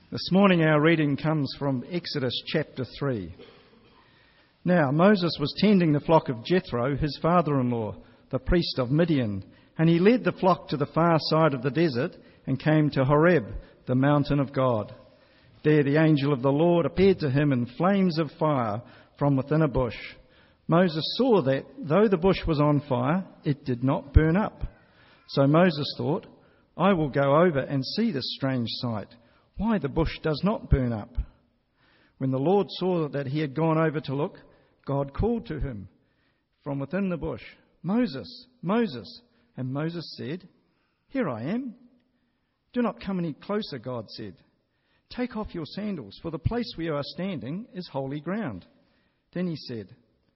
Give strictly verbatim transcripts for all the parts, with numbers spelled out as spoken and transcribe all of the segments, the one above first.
This morning our reading comes from Exodus chapter three. Now Moses was tending the flock of Jethro, his father-in-law, the priest of Midian, and he led the flock to the far side of the desert and came to Horeb, the mountain of God. There the angel of the Lord appeared to him in flames of fire from within a bush. Moses saw that, though the bush was on fire, it did not burn up. So Moses thought, I will go over and see this strange sight, why the bush does not burn up. When the Lord saw that he had gone over to look, God called to him from within the bush, Moses, Moses. And Moses said, Here I am. Do not come any closer, God said. Take off your sandals, for the place where you are standing is holy ground. Then he said,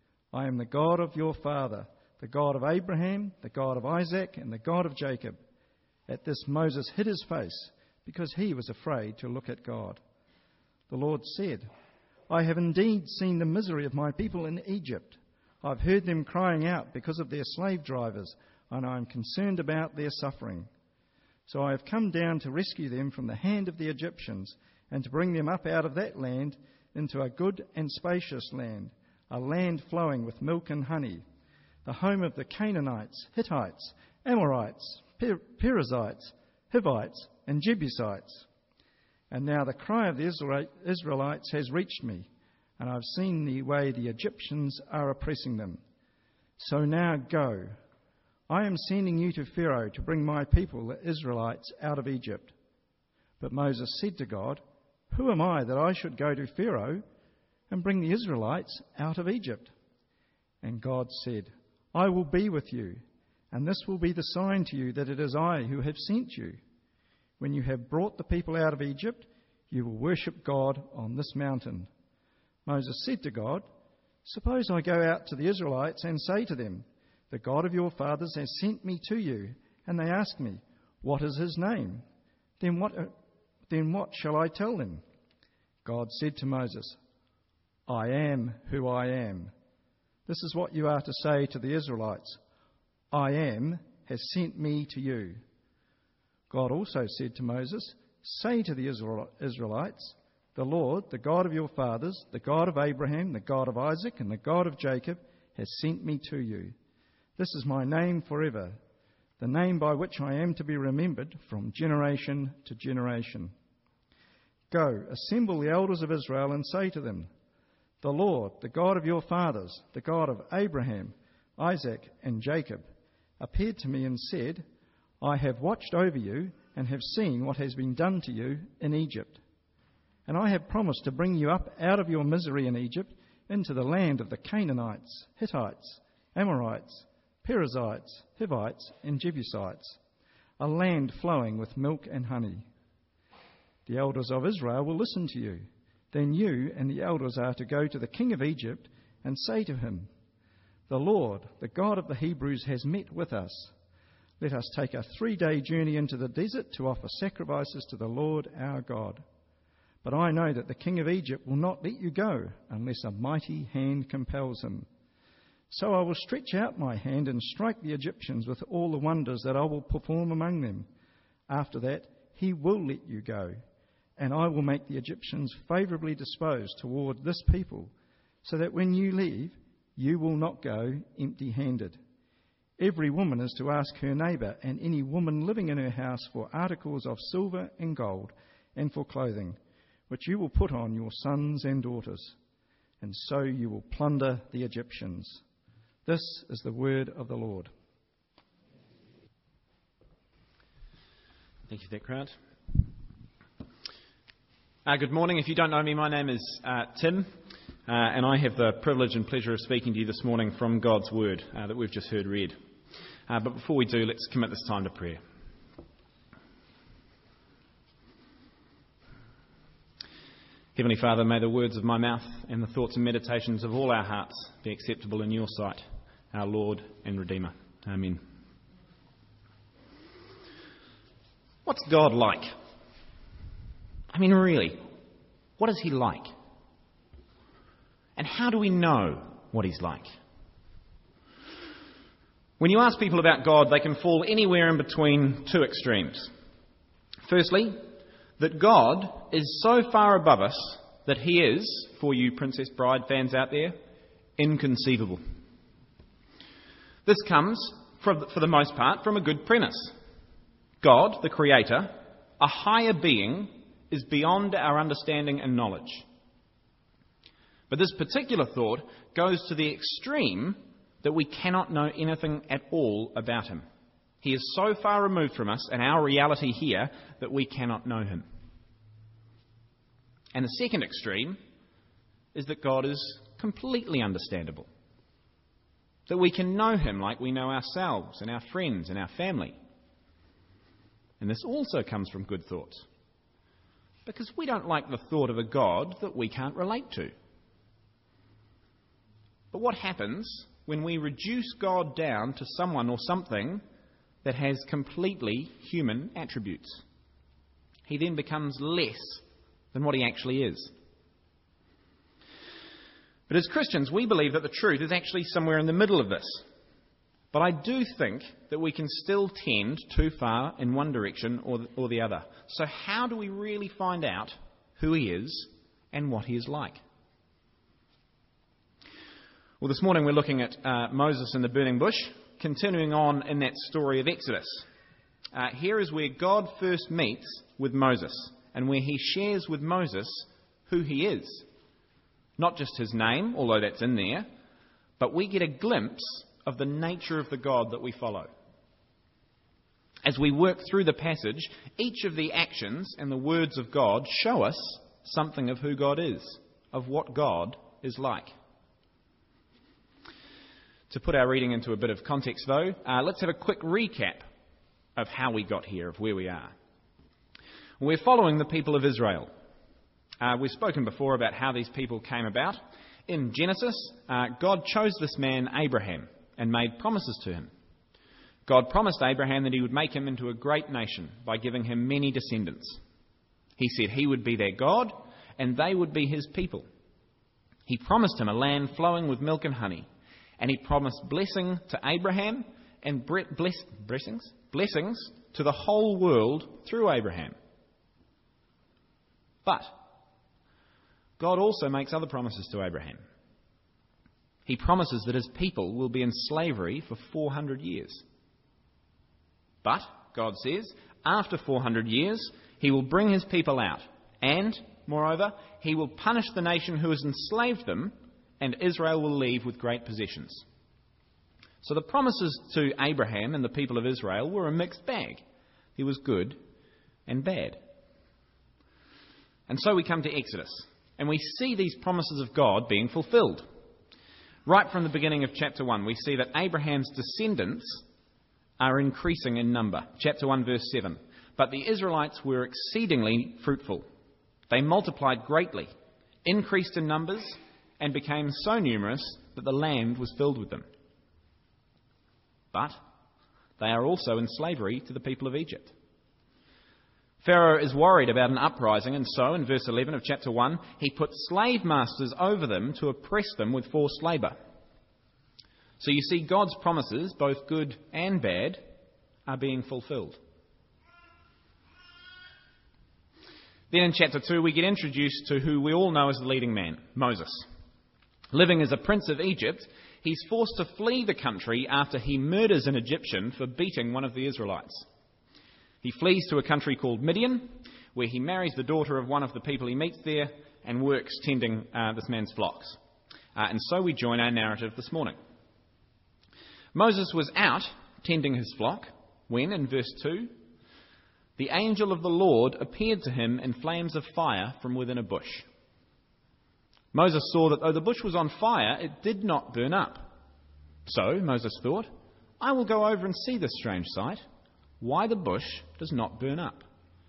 I am the God of your father, the God of Abraham, the God of Isaac, and the God of Jacob. At this Moses hid his face, because he was afraid to look at God. The Lord said, I have indeed seen the misery of my people in Egypt. I've heard them crying out because of their slave drivers, and I am concerned about their suffering. So I have come down to rescue them from the hand of the Egyptians, and to bring them up out of that land into a good and spacious land, a land flowing with milk and honey, the home of the Canaanites, Hittites, Amorites, per- Perizzites, Hivites, and Jebusites. And now the cry of the Israelites has reached me, and I've seen the way the Egyptians are oppressing them. So now go. I am sending you to Pharaoh to bring my people, the Israelites, out of Egypt. But Moses said to God, Who am I that I should go to Pharaoh and bring the Israelites out of Egypt? And God said, I will be with you, and this will be the sign to you that it is I who have sent you. When you have brought the people out of Egypt, you will worship God on this mountain. Moses said to God, Suppose I go out to the Israelites and say to them, The God of your fathers has sent me to you, and they ask me, What is his name? Then what, uh, then what shall I tell them? God said to Moses, I am who I am. This is what you are to say to the Israelites. I am has sent me to you. God also said to Moses, Say to the Israelites, The Lord, the God of your fathers, the God of Abraham, the God of Isaac, and the God of Jacob, has sent me to you. This is my name forever, the name by which I am to be remembered from generation to generation. Go, assemble the elders of Israel and say to them, The Lord, the God of your fathers, the God of Abraham, Isaac, and Jacob, appeared to me and said, I have watched over you and have seen what has been done to you in Egypt. And I have promised to bring you up out of your misery in Egypt into the land of the Canaanites, Hittites, Amorites, Perizzites, Hivites, and Jebusites, a land flowing with milk and honey. The elders of Israel will listen to you. Then you and the elders are to go to the king of Egypt and say to him, The Lord, the God of the Hebrews, has met with us. Let us take a three-day journey into the desert to offer sacrifices to the Lord our God. But I know that the king of Egypt will not let you go unless a mighty hand compels him. So I will stretch out my hand and strike the Egyptians with all the wonders that I will perform among them. After that, he will let you go, and I will make the Egyptians favourably disposed toward this people, so that when you leave, you will not go empty-handed. Every woman is to ask her neighbour and any woman living in her house for articles of silver and gold and for clothing, which you will put on your sons and daughters, and so you will plunder the Egyptians. This is the word of the Lord. Thank you for that, Grant. Uh, good morning. If you don't know me, my name is uh, Tim, uh, and I have the privilege and pleasure of speaking to you this morning from God's Word uh, that we've just heard read. Uh, but before we do, let's commit this time to prayer. Heavenly Father, may the words of my mouth and the thoughts and meditations of all our hearts be acceptable in your sight, our Lord and Redeemer. Amen. What's God like? I mean, really, what is he like? And how do we know what he's like? When you ask people about God, they can fall anywhere in between two extremes. Firstly, that God is so far above us that he is, for you Princess Bride fans out there, inconceivable. This comes, for the most part, from a good premise. God, the Creator, a higher being, is beyond our understanding and knowledge. But this particular thought goes to the extreme that we cannot know anything at all about him. He is so far removed from us and our reality here that we cannot know him. And the second extreme is that God is completely understandable. That we can know him like we know ourselves and our friends and our family. And this also comes from good thoughts. Because we don't like the thought of a God that we can't relate to. But what happens when we reduce God down to someone or something that has completely human attributes? He then becomes less than what he actually is. But as Christians, we believe that the truth is actually somewhere in the middle of this. But I do think that we can still tend too far in one direction or the, or the other. So how do we really find out who he is and what he is like? Well, this morning we're looking at uh, Moses in the burning bush, continuing on in that story of Exodus. Uh, here is where God first meets with Moses and where he shares with Moses who he is. Not just his name, although that's in there, but we get a glimpse of the nature of the God that we follow. As we work through the passage, each of the actions and the words of God show us something of who God is, of what God is like. To put our reading into a bit of context, though, uh, let's have a quick recap of how we got here, of where we are. We're following the people of Israel. Uh, we've spoken before about how these people came about. In Genesis, uh, God chose this man, Abraham, and made promises to him. God promised Abraham that he would make him into a great nation by giving him many descendants. He said he would be their God, and they would be his people. He promised him a land flowing with milk and honey, and he promised blessing to Abraham and bre- bless- blessings, blessings to the whole world through Abraham. But God also makes other promises to Abraham. He promises that his people will be in slavery for four hundred years. But, God says, after four hundred years, he will bring his people out. And, moreover, he will punish the nation who has enslaved them, and Israel will leave with great possessions. So the promises to Abraham and the people of Israel were a mixed bag. There was good and bad. And so we come to Exodus, and we see these promises of God being fulfilled. Right from the beginning of chapter one, we see that Abraham's descendants are increasing in number. Chapter one, verse seven. But the Israelites were exceedingly fruitful. They multiplied greatly, increased in numbers, and became so numerous that the land was filled with them. But they are also in slavery to the people of Egypt. Pharaoh is worried about an uprising, and so, in verse eleven of chapter one, he put slave masters over them to oppress them with forced labour. So you see, God's promises, both good and bad, are being fulfilled. Then in chapter two, we get introduced to who we all know as the leading man, Moses. Living as a prince of Egypt, he's forced to flee the country after he murders an Egyptian for beating one of the Israelites. He flees to a country called Midian, where he marries the daughter of one of the people he meets there and works tending uh, this man's flocks. Uh, and so we join our narrative this morning. Moses was out tending his flock when, in verse two, the angel of the Lord appeared to him in flames of fire from within a bush. Moses saw that though the bush was on fire, it did not burn up. So Moses thought, I will go over and see this strange sight, why the bush does not burn up.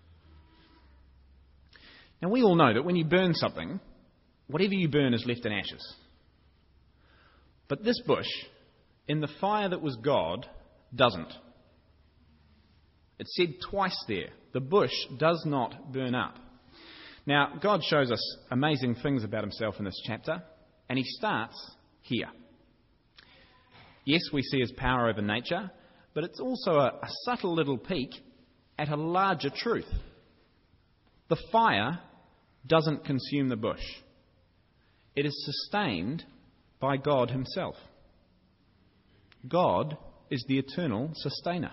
Now we all know that when you burn something, whatever you burn is left in ashes. But this bush, in the fire that was God, doesn't. It said twice there, the bush does not burn up. Now, God shows us amazing things about himself in this chapter, and he starts here. Yes, we see his power over nature, but it's also a, a subtle little peek at a larger truth. The fire doesn't consume the bush. It is sustained by God himself. God is the eternal sustainer.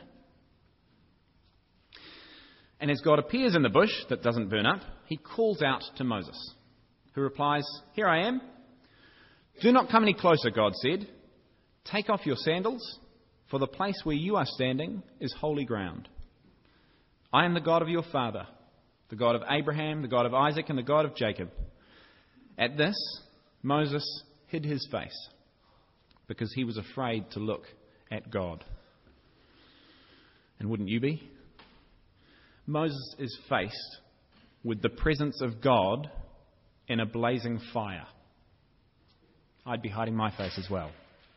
And as God appears in the bush that doesn't burn up, he calls out to Moses, who replies, "Here I am." "Do not come any closer," God said. "Take off your sandals, for the place where you are standing is holy ground. I am the God of your father, the God of Abraham, the God of Isaac, and the God of Jacob." At this, Moses hid his face because he was afraid to look at God. And wouldn't you be? Moses is faced with the presence of God in a blazing fire. I'd be hiding my face as well.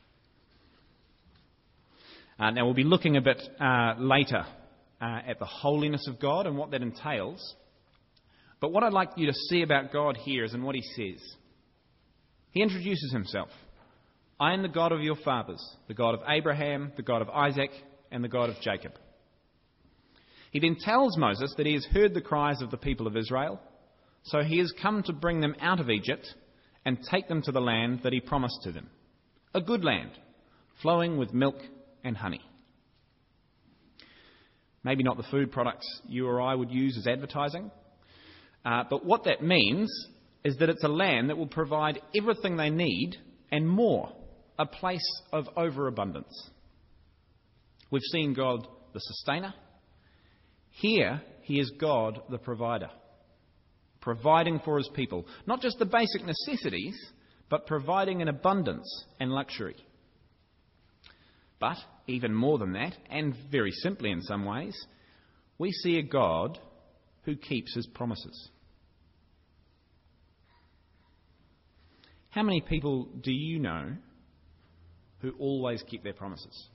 Uh, now we'll be looking a bit uh, later uh, at the holiness of God and what that entails. But what I'd like you to see about God here is in what he says. He introduces himself. "I am the God of your fathers, the God of Abraham, the God of Isaac, and the God of Jacob." He then tells Moses that he has heard the cries of the people of Israel, so he has come to bring them out of Egypt and take them to the land that he promised to them. A good land, flowing with milk and honey. Maybe not the food products you or I would use as advertising, uh, but what that means is that it's a land that will provide everything they need and more, a place of overabundance. We've seen God the sustainer. Here, he is God the provider, providing for his people, not just the basic necessities, but providing in abundance and luxury. But even more than that, and very simply in some ways, we see a God who keeps his promises. How many people do you know who always keep their promises?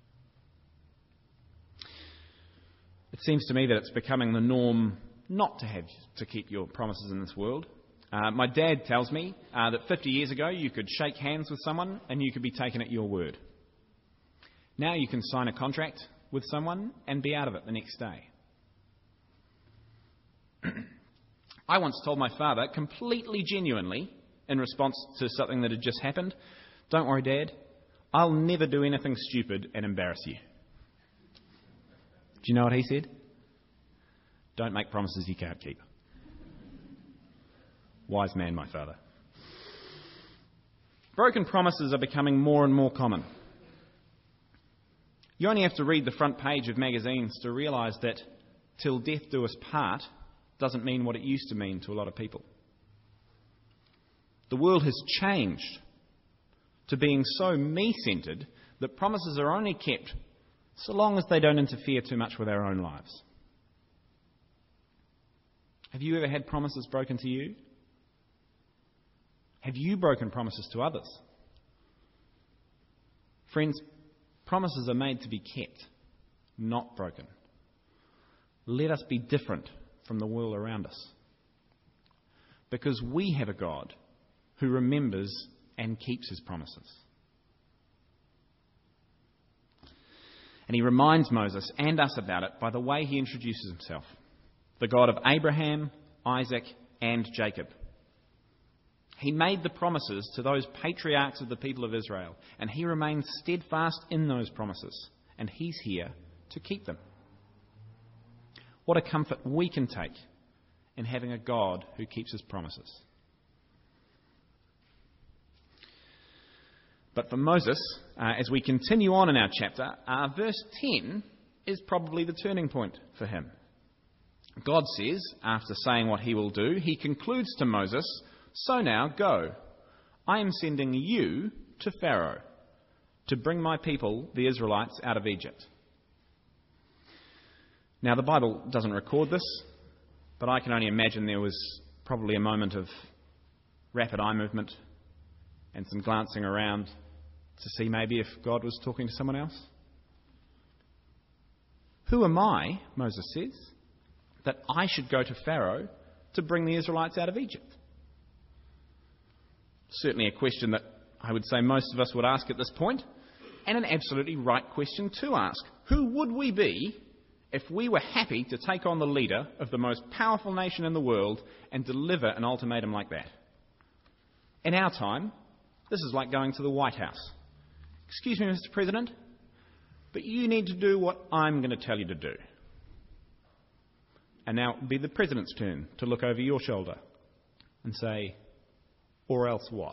It seems to me that it's becoming the norm not to have to keep your promises in this world. Uh, my dad tells me uh, that fifty years ago you could shake hands with someone and you could be taken at your word. Now you can sign a contract with someone and be out of it the next day. I once told my father, completely genuinely, in response to something that had just happened, "Don't worry, Dad, I'll never do anything stupid and embarrass you." Do you know what he said? "Don't make promises you can't keep." Wise man, my father. Broken promises are becoming more and more common. You only have to read the front page of magazines to realise that "till death do us part" doesn't mean what it used to mean to a lot of people. The world has changed to being so me-centred that promises are only kept so long as they don't interfere too much with our own lives. Have you ever had promises broken to you? Have you broken promises to others? Friends, promises are made to be kept, not broken. Let us be different from the world around us, because we have a God who remembers and keeps his promises. And he reminds Moses and us about it by the way he introduces himself. The God of Abraham, Isaac, and Jacob. He made the promises to those patriarchs of the people of Israel, and he remains steadfast in those promises, and he's here to keep them. What a comfort we can take in having a God who keeps his promises. But for Moses, uh, as we continue on in our chapter, uh, verse ten is probably the turning point for him. God says, after saying what he will do, he concludes to Moses, "So now go, I am sending you to Pharaoh to bring my people, the Israelites, out of Egypt." Now the Bible doesn't record this, but I can only imagine there was probably a moment of rapid eye movement and some glancing around to see maybe if God was talking to someone else. "Who am I," Moses says, "that I should go to Pharaoh to bring the Israelites out of Egypt?" Certainly a question that I would say most of us would ask at this point, and an absolutely right question to ask. Who would we be if we were happy to take on the leader of the most powerful nation in the world and deliver an ultimatum like that. In our time, this is like going to the White House. Excuse me, Mister President, but you need to do what I'm going to tell you to do. And now it'll be the President's turn to look over your shoulder and say, or else what?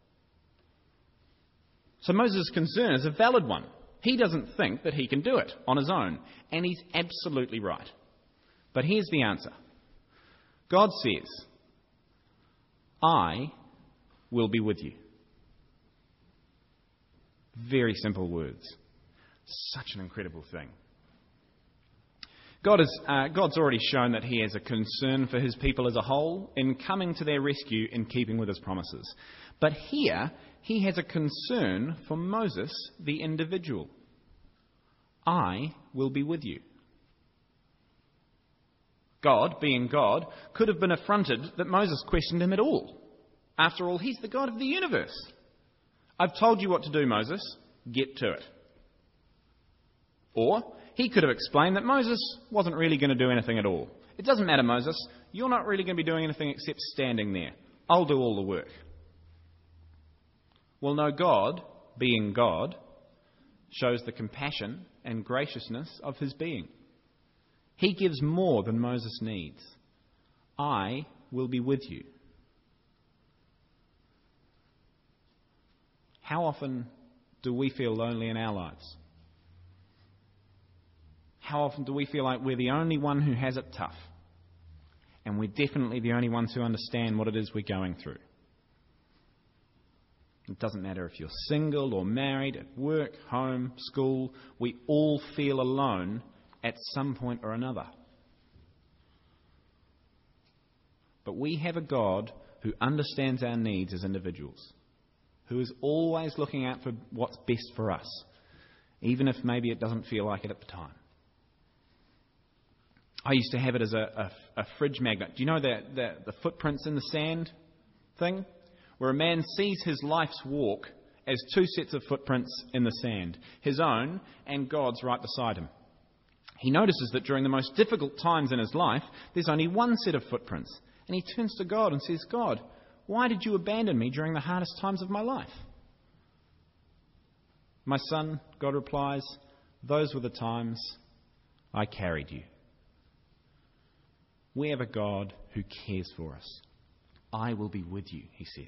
So Moses' concern is a valid one. He doesn't think that he can do it on his own, and he's absolutely right. But here's the answer. God says, I will be with you. Very simple words. Such an incredible thing. God is, uh, God's already shown that he has a concern for his people as a whole in coming to their rescue in keeping with his promises. But here, he has a concern for Moses, the individual. I will be with you. God, being God, could have been affronted that Moses questioned him at all. After all, he's the God of the universe. I've told you what to do, Moses. Get to it. Or he could have explained that Moses wasn't really going to do anything at all. It doesn't matter, Moses. You're not really going to be doing anything except standing there. I'll do all the work. Well, no, God, being God, shows the compassion and graciousness of his being. He gives more than Moses needs. I will be with you. How often do we feel lonely in our lives? How often do we feel like we're the only one who has it tough? And we're definitely the only ones who understand what it is we're going through. It doesn't matter if you're single or married, at work, home, school. We all feel alone at some point or another. But we have a God who understands our needs as individuals, who is always looking out for what's best for us, even if maybe it doesn't feel like it at the time. I used to have it as a, a, a fridge magnet. Do you know the, the, the footprints in the sand thing? Where a man sees his life's walk as two sets of footprints in the sand, his own and God's right beside him. He notices that during the most difficult times in his life, there's only one set of footprints. And he turns to God and says, God, why did you abandon me during the hardest times of my life? My son, God replies, those were the times I carried you. We have a God who cares for us. I will be with you, he says.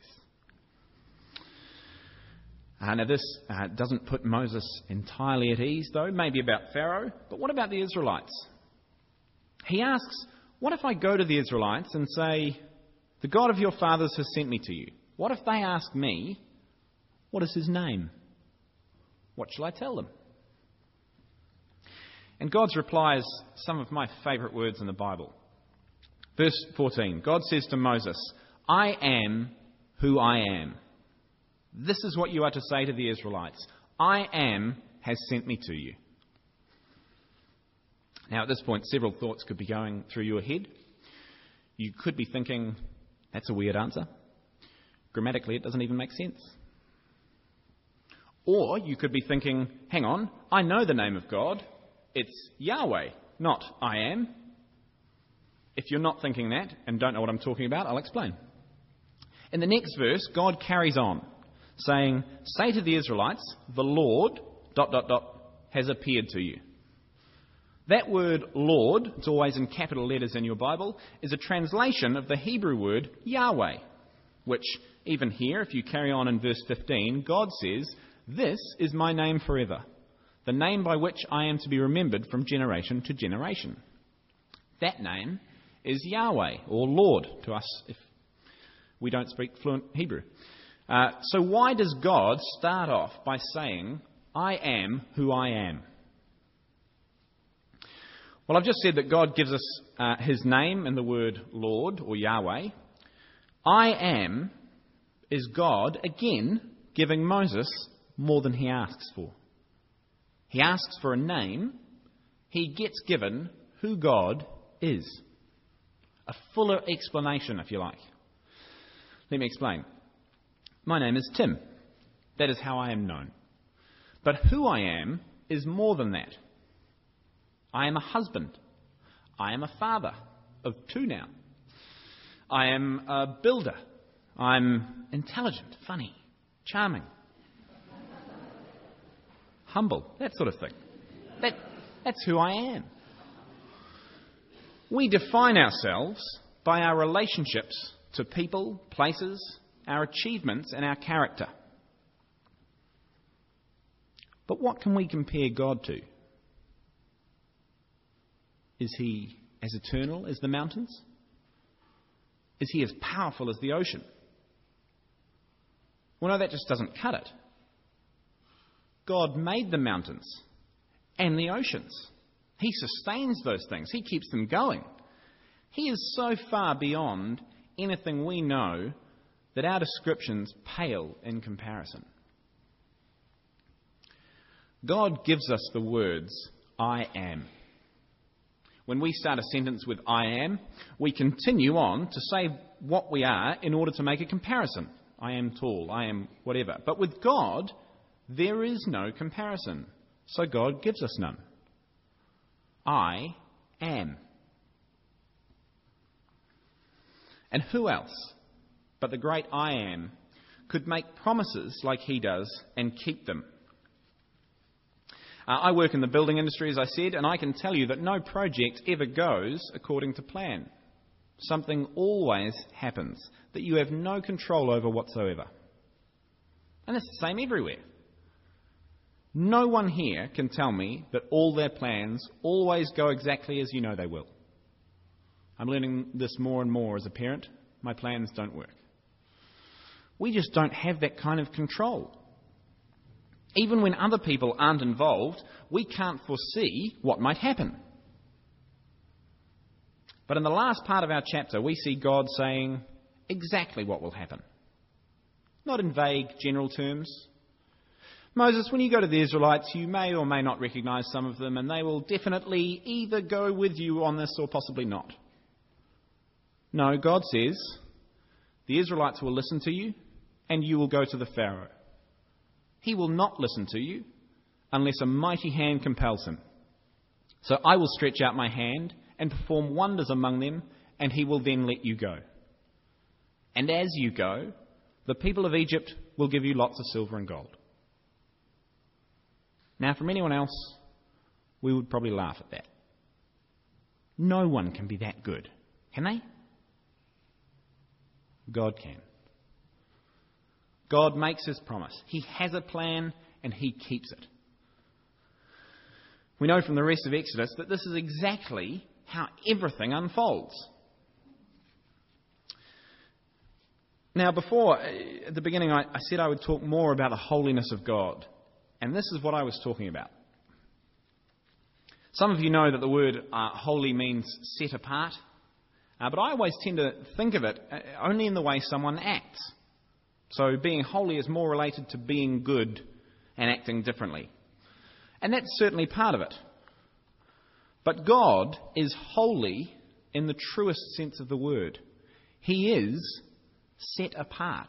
Uh, now this uh, doesn't put Moses entirely at ease, though, maybe about Pharaoh, but what about the Israelites? He asks, what if I go to the Israelites and say, the God of your fathers has sent me to you? What if they ask me, what is his name? What shall I tell them? And God's reply is some of my favourite words in the Bible. Verse fourteen, God says to Moses, I am who I am. This is what you are to say to the Israelites. I am has sent me to you. Now at this point, several thoughts could be going through your head. You could be thinking, that's a weird answer. Grammatically, it doesn't even make sense. Or you could be thinking, hang on, I know the name of God. It's Yahweh, not I am. If you're not thinking that and don't know what I'm talking about, I'll explain. In the next verse, God carries on, saying, say to the Israelites, the Lord, dot, dot, dot, has appeared to you. That word Lord, it's always in capital letters in your Bible, is a translation of the Hebrew word Yahweh, which even here, if you carry on in verse fifteen, God says, this is my name forever, the name by which I am to be remembered from generation to generation. That name is Yahweh, or Lord to us if we don't speak fluent Hebrew. Uh, so why does God start off by saying, I am who I am? Well, I've just said that God gives us uh, his name in the word Lord, or Yahweh. I am is God, again, giving Moses more than he asks for. He asks for a name. He gets given who God is. A fuller explanation, if you like. Let me explain. My name is Tim. That is how I am known. But who I am is more than that. I am a husband. I am a father of two now. I am a builder. I'm intelligent, funny, charming, humble, that sort of thing. That, that's who I am. We define ourselves by our relationships to people, places, our achievements and our character. But what can we compare God to? Is he as eternal as the mountains? Is he as powerful as the ocean? Well, no, that just doesn't cut it. God made the mountains and the oceans. He sustains those things. He keeps them going. He is so far beyond anything we know that our descriptions pale in comparison. God gives us the words, I am. When we start a sentence with I am, we continue on to say what we are in order to make a comparison. I am tall, I am whatever. But with God, there is no comparison. So God gives us none. I am. And who else but the great I am could make promises like he does and keep them? Uh, I work in the building industry, as I said, and I can tell you that no project ever goes according to plan. Something always happens that you have no control over whatsoever. And it's the same everywhere. No one here can tell me that all their plans always go exactly as you know they will. I'm learning this more and more as a parent. My plans don't work. We just don't have that kind of control. Even when other people aren't involved, we can't foresee what might happen. But in the last part of our chapter, we see God saying exactly what will happen. Not in vague, general terms. Moses, when you go to the Israelites, you may or may not recognise some of them, and they will definitely either go with you on this or possibly not. No, God says, the Israelites will listen to you, and you will go to the Pharaoh. He will not listen to you unless a mighty hand compels him. So I will stretch out my hand and perform wonders among them, and he will then let you go. And as you go, the people of Egypt will give you lots of silver and gold. Now, from anyone else, we would probably laugh at that. No one can be that good, can they? God can. God makes his promise. He has a plan and he keeps it. We know from the rest of Exodus that this is exactly how everything unfolds. Now, before, at the beginning, I, I said I would talk more about the holiness of God. And this is what I was talking about. Some of you know that the word uh, holy means set apart. Uh, but I always tend to think of it only in the way someone acts. So being holy is more related to being good and acting differently. And that's certainly part of it. But God is holy in the truest sense of the word. He is set apart.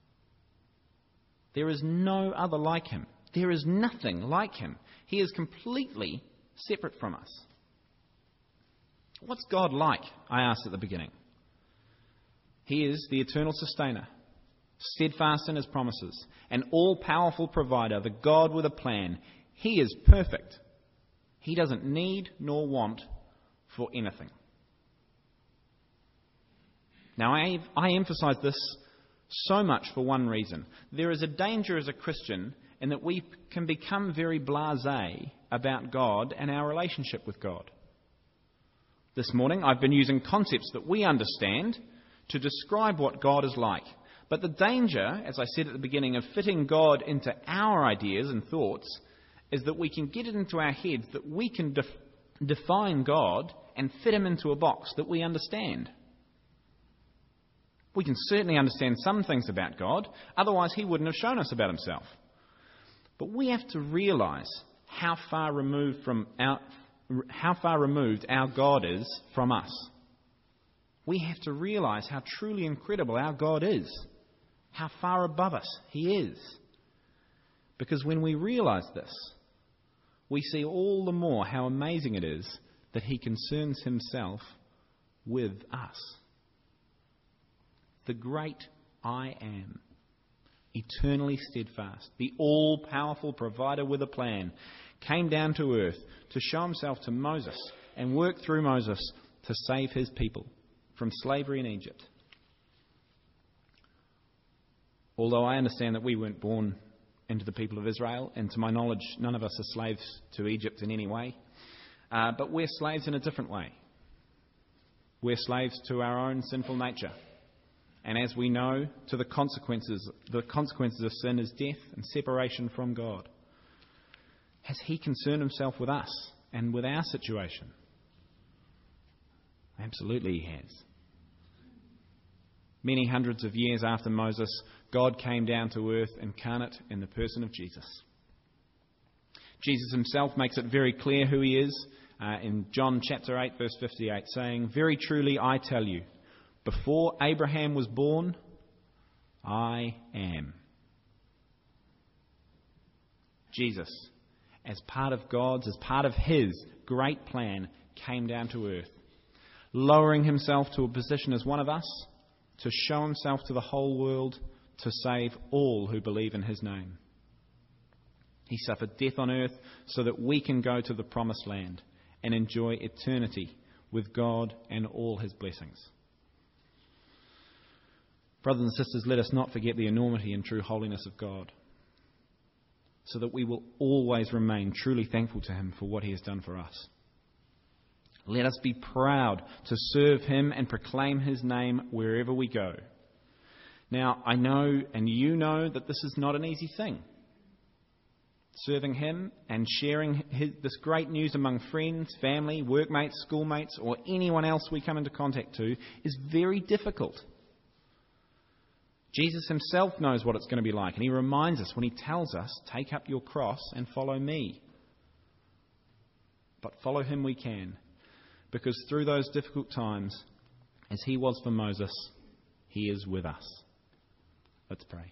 There is no other like him. There is nothing like him. He is completely separate from us. What's God like? I asked at the beginning. He is the eternal sustainer, steadfast in his promises, an all-powerful provider, the God with a plan. He is perfect. He doesn't need nor want for anything. Now, I, I emphasize this so much for one reason. There is a danger as a Christian in that we can become very blasé about God and our relationship with God. This morning, I've been using concepts that we understand to describe what God is like. But the danger, as I said at the beginning, of fitting God into our ideas and thoughts is that we can get it into our heads that we can def- define God and fit him into a box that we understand. We can certainly understand some things about God, otherwise he wouldn't have shown us about himself. But we have to realise how far removed from our, how far removed our God is from us. We have to realise how truly incredible our God is, how far above us he is. Because when we realise this, we see all the more how amazing it is that he concerns himself with us. The great I Am, eternally steadfast, the all-powerful provider with a plan, came down to earth to show himself to Moses and work through Moses to save his people from slavery in Egypt. Although I understand that we weren't born into the people of Israel, and to my knowledge, none of us are slaves to Egypt in any way, uh, but we're slaves in a different way. We're slaves to our own sinful nature. And as we know, to the consequences, the consequences of sin is death and separation from God. Has he concerned himself with us and with our situation? Absolutely he has. Many hundreds of years after Moses, God came down to earth incarnate in the person of Jesus. Jesus himself makes it very clear who he is uh, in John chapter eight, verse fifty-eight, saying, "Very truly I tell you, before Abraham was born, I am." Jesus, as part of God's, as part of his great plan, came down to earth, lowering himself to a position as one of us, to show himself to the whole world, to save all who believe in his name. He suffered death on earth so that we can go to the promised land and enjoy eternity with God and all his blessings. Brothers and sisters, let us not forget the enormity and true holiness of God, so that we will always remain truly thankful to him for what he has done for us. Let us be proud to serve him and proclaim his name wherever we go. Now, I know and you know that this is not an easy thing. Serving him and sharing his, this great news among friends, family, workmates, schoolmates, or anyone else we come into contact to is very difficult. Jesus himself knows what it's going to be like, and he reminds us when he tells us, "Take up your cross and follow me." But follow him we can, because through those difficult times, as he was for Moses, he is with us. Let's pray.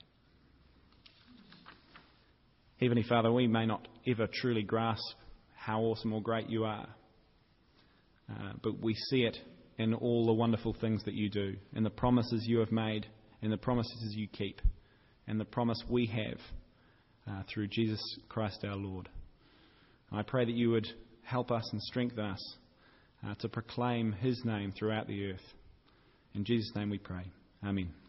Heavenly Father, we may not ever truly grasp how awesome or great you are, uh, but we see it in all the wonderful things that you do, in the promises you have made, in the promises you keep, and the promise we have uh, through Jesus Christ our Lord. I pray that you would help us and strengthen us uh, to proclaim his name throughout the earth. In Jesus' name we pray. Amen.